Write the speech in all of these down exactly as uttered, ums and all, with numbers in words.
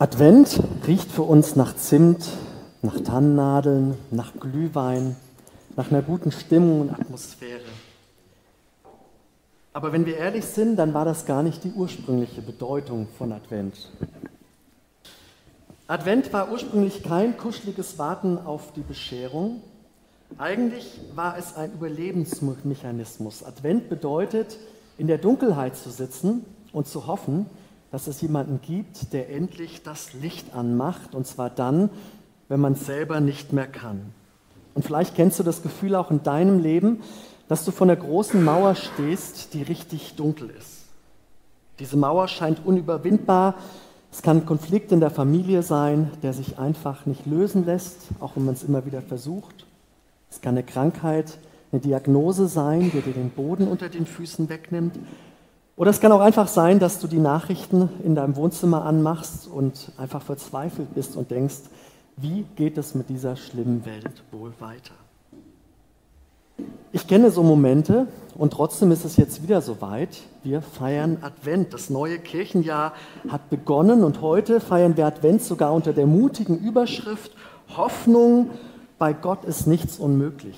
Advent riecht für uns nach Zimt, nach Tannennadeln, nach Glühwein, nach einer guten Stimmung und Atmosphäre. Aber wenn wir ehrlich sind, dann war das gar nicht die ursprüngliche Bedeutung von Advent. Advent war ursprünglich kein kuscheliges Warten auf die Bescherung. Eigentlich war es ein Überlebensmechanismus. Advent bedeutet, in der Dunkelheit zu sitzen und zu hoffen, dass es jemanden gibt, der endlich das Licht anmacht, und zwar dann, wenn man es selber nicht mehr kann. Und vielleicht kennst du das Gefühl auch in deinem Leben, dass du vor einer großen Mauer stehst, die richtig dunkel ist. Diese Mauer scheint unüberwindbar. Es kann ein Konflikt in der Familie sein, der sich einfach nicht lösen lässt, auch wenn man es immer wieder versucht. Es kann eine Krankheit, eine Diagnose sein, die dir den Boden unter den Füßen wegnimmt. Oder es kann auch einfach sein, dass du die Nachrichten in deinem Wohnzimmer anmachst und einfach verzweifelt bist und denkst, wie geht es mit dieser schlimmen Welt wohl weiter? Ich kenne so Momente und trotzdem ist es jetzt wieder soweit. Wir feiern Advent. Das neue Kirchenjahr hat begonnen und heute feiern wir Advent sogar unter der mutigen Überschrift Hoffnung, bei Gott ist nichts unmöglich.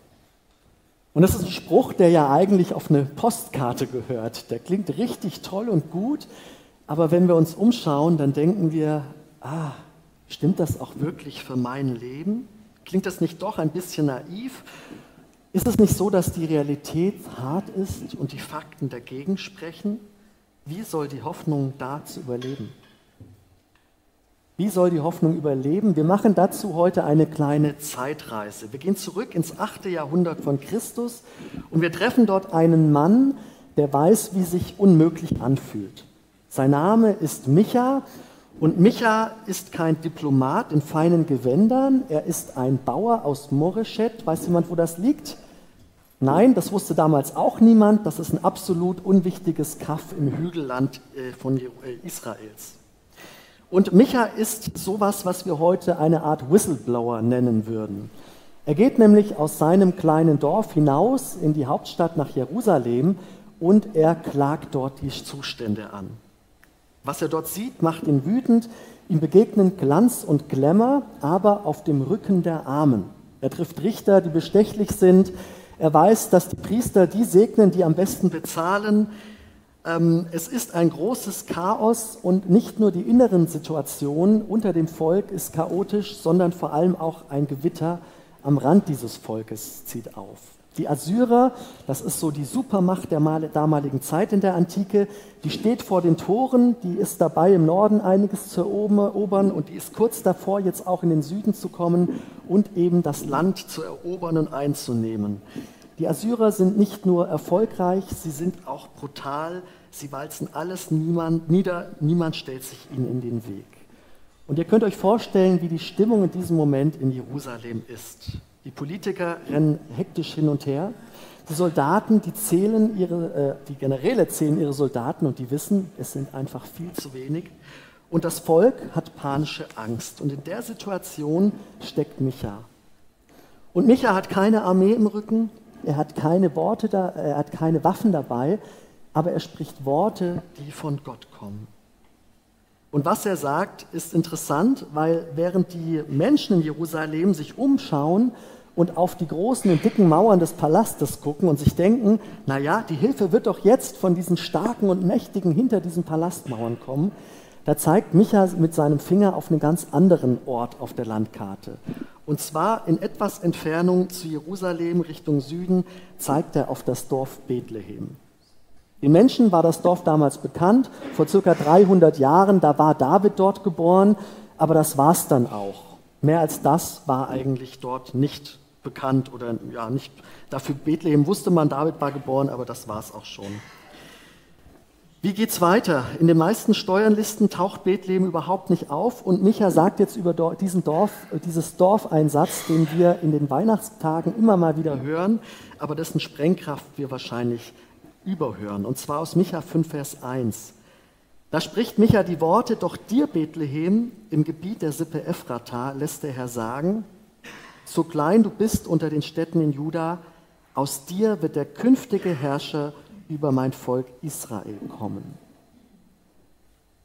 Und das ist ein Spruch, der ja eigentlich auf eine Postkarte gehört. Der klingt richtig toll und gut, aber wenn wir uns umschauen, dann denken wir, ah, stimmt das auch wirklich für mein Leben? Klingt das nicht doch ein bisschen naiv? Ist es nicht so, dass die Realität hart ist und die Fakten dagegen sprechen? Wie soll die Hoffnung dazu überleben? Wie soll die Hoffnung überleben? Wir machen dazu heute eine kleine Zeitreise. Wir gehen zurück ins achte Jahrhundert von Christus und wir treffen dort einen Mann, der weiß, wie sich unmöglich anfühlt. Sein Name ist Micha und Micha ist kein Diplomat in feinen Gewändern, er ist ein Bauer aus Moreschet. Weiß jemand, wo das liegt? Nein, das wusste damals auch niemand. Das ist ein absolut unwichtiges Kaff im Hügelland von Israels. Und Micha ist sowas, was wir heute eine Art Whistleblower nennen würden. Er geht nämlich aus seinem kleinen Dorf hinaus in die Hauptstadt nach Jerusalem und er klagt dort die Zustände an. Was er dort sieht, macht ihn wütend. Ihm begegnen Glanz und Glamour, aber auf dem Rücken der Armen. Er trifft Richter, die bestechlich sind. Er weiß, dass die Priester die segnen, die am besten bezahlen. Es ist ein großes Chaos und nicht nur die inneren Situationen unter dem Volk ist chaotisch, sondern vor allem auch ein Gewitter am Rand dieses Volkes zieht auf. Die Assyrer, das ist so die Supermacht der damaligen Zeit in der Antike, die steht vor den Toren, die ist dabei im Norden einiges zu erobern und die ist kurz davor, jetzt auch in den Süden zu kommen und eben das Land zu erobern und einzunehmen. Die Assyrer sind nicht nur erfolgreich, sie sind auch brutal, sie walzen alles niemand, nieder, niemand stellt sich ihnen in den Weg. Und ihr könnt euch vorstellen, wie die Stimmung in diesem Moment in Jerusalem ist. Die Politiker rennen hektisch hin und her, die Soldaten, die zählen ihre, äh, die Generäle zählen ihre Soldaten und die wissen, es sind einfach viel zu wenig. Und das Volk hat panische Angst. Und in der Situation steckt Micha. Und Micha hat keine Armee im Rücken, er hat keine Worte da, er hat keine Waffen dabei, aber er spricht Worte, die von Gott kommen. Und was er sagt, ist interessant, weil während die Menschen in Jerusalem sich umschauen und auf die großen und dicken Mauern des Palastes gucken und sich denken, naja, die Hilfe wird doch jetzt von diesen starken und mächtigen hinter diesen Palastmauern kommen, da zeigt Micha mit seinem Finger auf einen ganz anderen Ort auf der Landkarte. Und zwar in etwas Entfernung zu Jerusalem Richtung Süden zeigt er auf das Dorf Bethlehem. Den Menschen war das Dorf damals bekannt, vor circa dreihundert Jahren, da war David dort geboren, aber das war es dann auch. Mehr als das war eigentlich dort nicht bekannt oder ja nicht, dafür Bethlehem wusste man, David war geboren, aber das war es auch schon. Wie geht's weiter? In den meisten Steuernlisten taucht Bethlehem überhaupt nicht auf und Micha sagt jetzt über diesen Dorf, dieses Dorf einen Satz, den wir in den Weihnachtstagen immer mal wieder hören, aber dessen Sprengkraft wir wahrscheinlich überhören. Und zwar aus Micha fünf, Vers eins. Da spricht Micha die Worte, doch dir, Bethlehem, im Gebiet der Sippe Ephrata, lässt der Herr sagen, so klein du bist unter den Städten in Juda, aus dir wird der künftige Herrscher über mein Volk Israel kommen.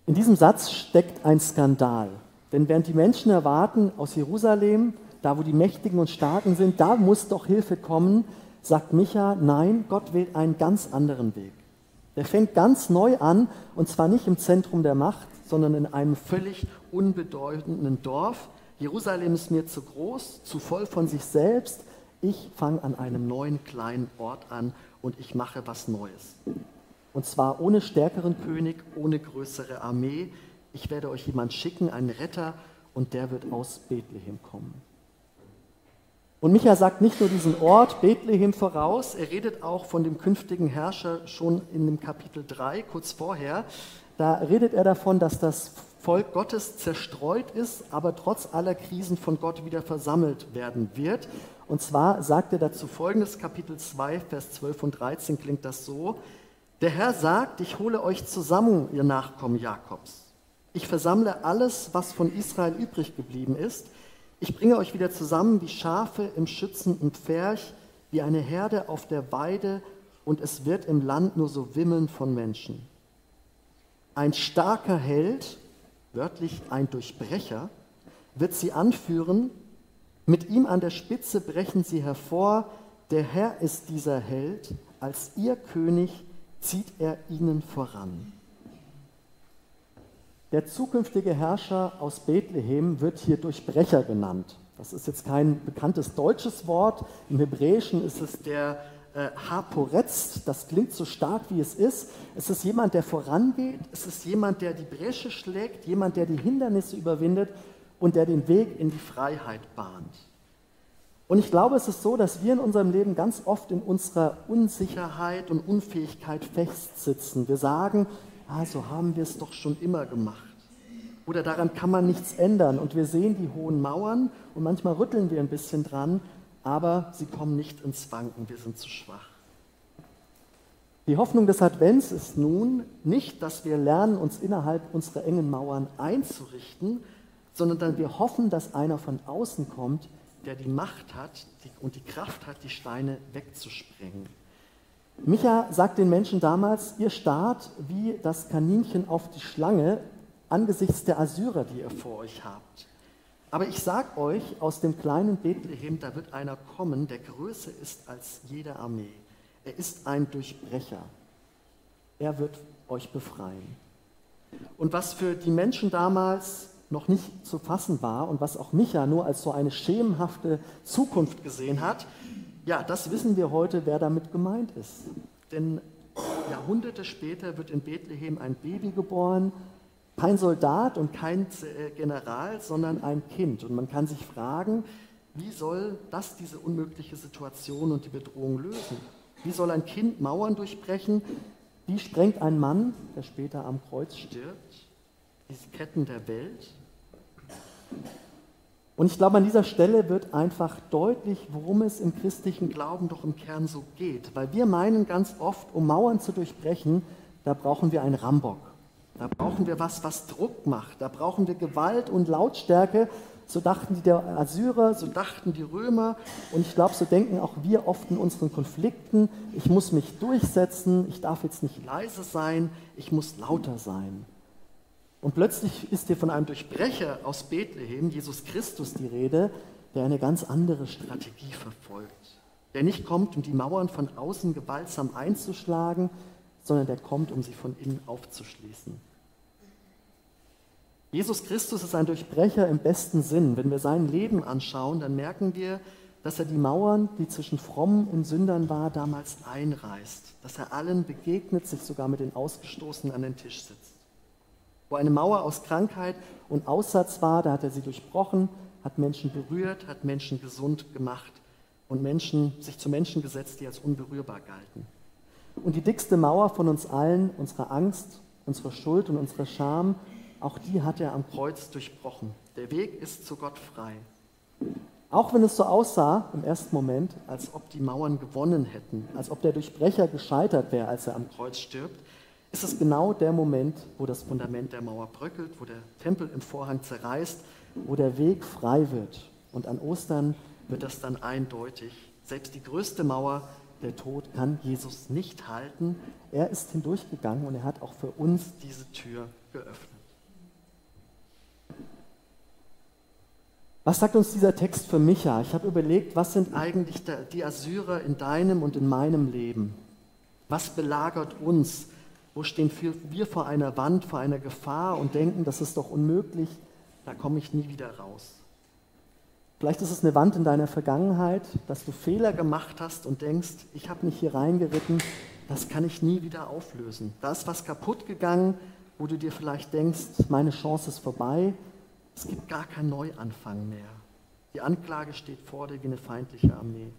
In diesem Satz steckt ein Skandal. Denn während die Menschen erwarten, aus Jerusalem, da wo die Mächtigen und Starken sind, da muss doch Hilfe kommen, sagt Micha, nein, Gott wählt einen ganz anderen Weg. Der fängt ganz neu an, und zwar nicht im Zentrum der Macht, sondern in einem völlig unbedeutenden Dorf. Jerusalem ist mir zu groß, zu voll von sich selbst. Ich fange an einem neuen kleinen Ort an und ich mache was Neues. Und zwar ohne stärkeren König, ohne größere Armee. Ich werde euch jemanden schicken, einen Retter, und der wird aus Bethlehem kommen. Und Micha sagt nicht nur diesen Ort Bethlehem voraus, er redet auch von dem künftigen Herrscher schon in dem Kapitel drei, kurz vorher. Da redet er davon, dass das Volk Gottes zerstreut ist, aber trotz aller Krisen von Gott wieder versammelt werden wird. Und zwar sagt er dazu Folgendes, Kapitel zwei, Vers zwölf und dreizehn klingt das so: Der Herr sagt, ich hole euch zusammen, ihr Nachkommen Jakobs. Ich versammle alles, was von Israel übrig geblieben ist. Ich bringe euch wieder zusammen wie Schafe im schützenden Pferch, wie eine Herde auf der Weide, und es wird im Land nur so wimmeln von Menschen. Ein starker Held, wörtlich ein Durchbrecher, wird sie anführen. Mit ihm an der Spitze brechen sie hervor. Der Herr ist dieser Held, als ihr König zieht er ihnen voran. Der zukünftige Herrscher aus Bethlehem wird hier Durchbrecher genannt. Das ist jetzt kein bekanntes deutsches Wort. Im Hebräischen ist es der äh, Haporetz. Das klingt so stark, wie es ist. Es ist jemand, der vorangeht. Es ist jemand, der die Bresche schlägt, jemand, der die Hindernisse überwindet und der den Weg in die Freiheit bahnt. Und ich glaube, es ist so, dass wir in unserem Leben ganz oft in unserer Unsicherheit und Unfähigkeit festsitzen. Wir sagen, ah, so haben wir es doch schon immer gemacht. Oder daran kann man nichts ändern. Und wir sehen die hohen Mauern und manchmal rütteln wir ein bisschen dran, aber sie kommen nicht ins Wanken, wir sind zu schwach. Die Hoffnung des Advents ist nun nicht, dass wir lernen, uns innerhalb unserer engen Mauern einzurichten, sondern dass wir hoffen, dass einer von außen kommt, der die Macht hat und die Kraft hat, die Steine wegzusprengen. Micha sagt den Menschen damals, ihr starrt wie das Kaninchen auf die Schlange angesichts der Assyrer, die ihr vor euch habt. Aber ich sage euch, aus dem kleinen Bethlehem, da wird einer kommen, der größer ist als jede Armee. Er ist ein Durchbrecher. Er wird euch befreien. Und was für die Menschen damals noch nicht zu fassen war und was auch Micha nur als so eine schemenhafte Zukunft gesehen hat, ja, das wissen wir heute, wer damit gemeint ist. Denn Jahrhunderte später wird in Bethlehem ein Baby geboren, kein Soldat und kein General, sondern ein Kind. Und man kann sich fragen, wie soll das diese unmögliche Situation und die Bedrohung lösen? Wie soll ein Kind Mauern durchbrechen? Wie sprengt ein Mann, der später am Kreuz stirbt, diese Ketten der Welt? Und ich glaube, an dieser Stelle wird einfach deutlich, worum es im christlichen Glauben doch im Kern so geht. Weil wir meinen ganz oft, um Mauern zu durchbrechen, da brauchen wir einen Rambock. Da brauchen wir was, was Druck macht. Da brauchen wir Gewalt und Lautstärke. So dachten die der Assyrer, so dachten die Römer. Und ich glaube, so denken auch wir oft in unseren Konflikten. Ich muss mich durchsetzen, ich darf jetzt nicht leise sein, ich muss lauter sein. Und plötzlich ist hier von einem Durchbrecher aus Bethlehem, Jesus Christus, die Rede, der eine ganz andere Strategie verfolgt. Der nicht kommt, um die Mauern von außen gewaltsam einzuschlagen, sondern der kommt, um sie von innen aufzuschließen. Jesus Christus ist ein Durchbrecher im besten Sinn. Wenn wir sein Leben anschauen, dann merken wir, dass er die Mauern, die zwischen Frommen und Sündern war, damals einreißt. Dass er allen begegnet, sich sogar mit den Ausgestoßenen an den Tisch setzt. Wo eine Mauer aus Krankheit und Aussatz war, da hat er sie durchbrochen, hat Menschen berührt, hat Menschen gesund gemacht und Menschen, sich zu Menschen gesetzt, die als unberührbar galten. Und die dickste Mauer von uns allen, unsere Angst, unsere Schuld und unsere Scham, auch die hat er am Kreuz durchbrochen. Der Weg ist zu Gott frei. Auch wenn es so aussah im ersten Moment, als ob die Mauern gewonnen hätten, als ob der Durchbrecher gescheitert wäre, als er am Kreuz stirbt, ist es genau der Moment, wo das Fundament der Mauer bröckelt, wo der Tempel im Vorhang zerreißt, wo der Weg frei wird. Und an Ostern wird das dann eindeutig. Selbst die größte Mauer der Tod kann Jesus nicht halten. Er ist hindurchgegangen und er hat auch für uns diese Tür geöffnet. Was sagt uns dieser Text für Micha? Ich habe überlegt, was sind eigentlich die Assyrer in deinem und in meinem Leben? Was belagert uns? Wo stehen wir vor einer Wand, vor einer Gefahr und denken, das ist doch unmöglich, da komme ich nie wieder raus? Vielleicht ist es eine Wand in deiner Vergangenheit, dass du Fehler gemacht hast und denkst, ich habe mich hier reingeritten, das kann ich nie wieder auflösen. Da ist was kaputt gegangen, wo du dir vielleicht denkst, meine Chance ist vorbei. Es gibt gar keinen Neuanfang mehr. Die Anklage steht vor dir wie eine feindliche Armee.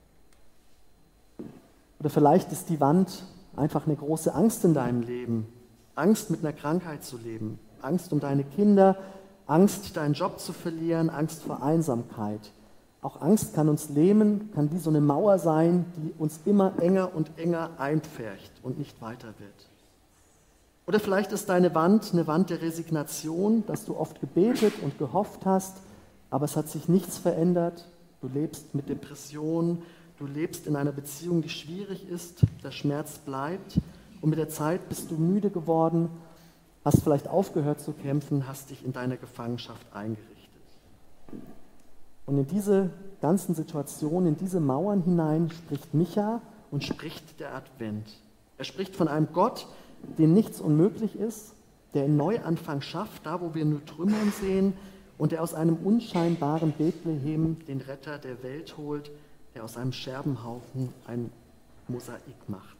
Oder vielleicht ist die Wand einfach eine große Angst in deinem Leben. Angst, mit einer Krankheit zu leben. Angst um deine Kinder, Angst, deinen Job zu verlieren, Angst vor Einsamkeit. Auch Angst kann uns lähmen, kann wie so eine Mauer sein, die uns immer enger und enger einpfercht und nicht weiter wird. Oder vielleicht ist deine Wand eine Wand der Resignation, dass du oft gebetet und gehofft hast, aber es hat sich nichts verändert. Du lebst mit Depressionen, du lebst in einer Beziehung, die schwierig ist, der Schmerz bleibt und mit der Zeit bist du müde geworden, hast vielleicht aufgehört zu kämpfen, hast dich in deiner Gefangenschaft eingerichtet. Und in diese ganzen Situationen, in diese Mauern hinein spricht Micha und spricht der Advent. Er spricht von einem Gott, dem nichts unmöglich ist, der einen Neuanfang schafft, da wo wir nur Trümmern sehen und der aus einem unscheinbaren Bethlehem den Retter der Welt holt, der aus einem Scherbenhaufen ein Mosaik macht.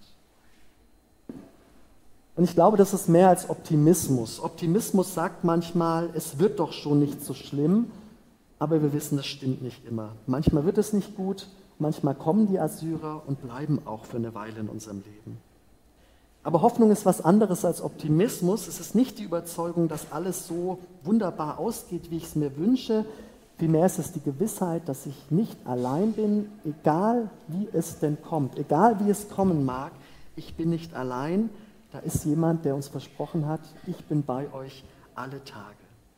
Und ich glaube, das ist mehr als Optimismus. Optimismus sagt manchmal, es wird doch schon nicht so schlimm, aber wir wissen, das stimmt nicht immer. Manchmal wird es nicht gut, manchmal kommen die Assyrer und bleiben auch für eine Weile in unserem Leben. Aber Hoffnung ist was anderes als Optimismus. Es ist nicht die Überzeugung, dass alles so wunderbar ausgeht, wie ich es mir wünsche. Vielmehr ist es die Gewissheit, dass ich nicht allein bin, egal wie es denn kommt, egal wie es kommen mag. Ich bin nicht allein. Da ist jemand, der uns versprochen hat, ich bin bei euch alle Tage.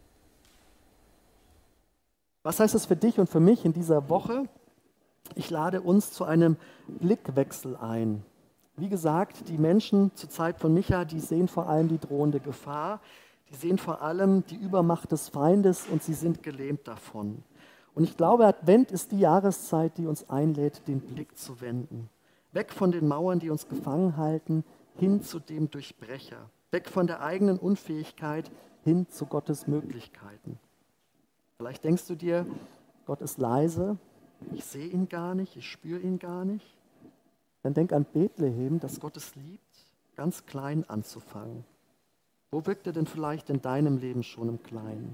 Was heißt das für dich und für mich in dieser Woche? Ich lade uns zu einem Blickwechsel ein. Wie gesagt, die Menschen zur Zeit von Micha, die sehen vor allem die drohende Gefahr, die sehen vor allem die Übermacht des Feindes und sie sind gelähmt davon. Und ich glaube, Advent ist die Jahreszeit, die uns einlädt, den Blick zu wenden. Weg von den Mauern, die uns gefangen halten, hin zu dem Durchbrecher. Weg von der eigenen Unfähigkeit, hin zu Gottes Möglichkeiten. Vielleicht denkst du dir, Gott ist leise, ich sehe ihn gar nicht, ich spüre ihn gar nicht. Dann denk an Bethlehem, dass Gott es liebt, ganz klein anzufangen. Wo wirkt er denn vielleicht in deinem Leben schon im Kleinen?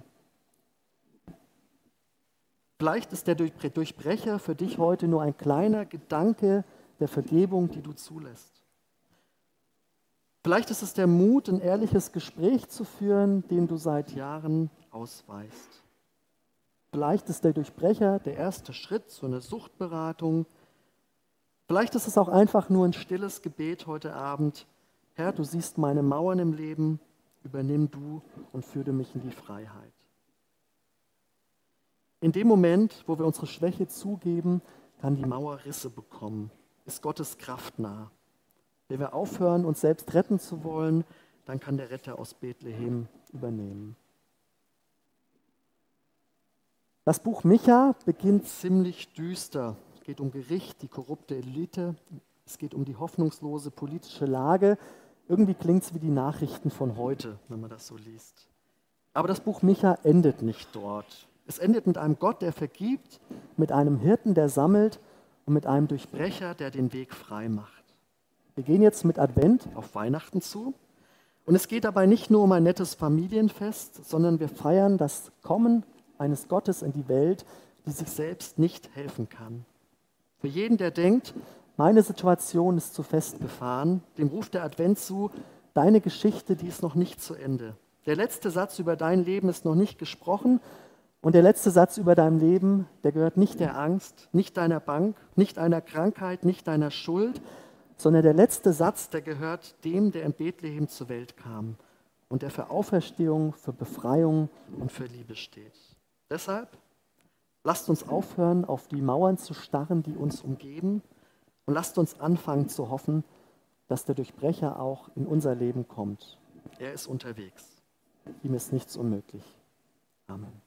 Vielleicht ist der Durchbrecher für dich heute nur ein kleiner Gedanke der Vergebung, die du zulässt. Vielleicht ist es der Mut, ein ehrliches Gespräch zu führen, den du seit Jahren ausweist. Vielleicht ist der Durchbrecher der erste Schritt zu einer Suchtberatung. Vielleicht ist es auch einfach nur ein stilles Gebet heute Abend. Herr, du siehst meine Mauern im Leben, übernimm du und führe mich in die Freiheit. In dem Moment, wo wir unsere Schwäche zugeben, kann die Mauer Risse bekommen, ist Gottes Kraft nah. Wenn wir aufhören, uns selbst retten zu wollen, dann kann der Retter aus Bethlehem übernehmen. Das Buch Micha beginnt ziemlich düster. Es geht um Gericht, die korrupte Elite. Es geht um die hoffnungslose politische Lage. Irgendwie klingt es wie die Nachrichten von heute, wenn man das so liest. Aber das Buch Micha endet nicht dort. Es endet mit einem Gott, der vergibt, mit einem Hirten, der sammelt und mit einem Durchbrecher, der den Weg frei macht. Wir gehen jetzt mit Advent auf Weihnachten zu. Und es geht dabei nicht nur um ein nettes Familienfest, sondern wir feiern das Kommen eines Gottes in die Welt, die sich selbst nicht helfen kann. Für jeden, der denkt, meine Situation ist zu festgefahren, dem ruft der Advent zu, deine Geschichte, die ist noch nicht zu Ende. Der letzte Satz über dein Leben ist noch nicht gesprochen und der letzte Satz über dein Leben, der gehört nicht der Angst, nicht deiner Bank, nicht einer Krankheit, nicht deiner Schuld, sondern der letzte Satz, der gehört dem, der in Bethlehem zur Welt kam und der für Auferstehung, für Befreiung und für Liebe steht. Deshalb lasst uns aufhören, auf die Mauern zu starren, die uns umgeben, Und lasst uns anfangen zu hoffen, dass der Durchbrecher auch in unser Leben kommt. Er ist unterwegs. Ihm ist nichts unmöglich. Amen.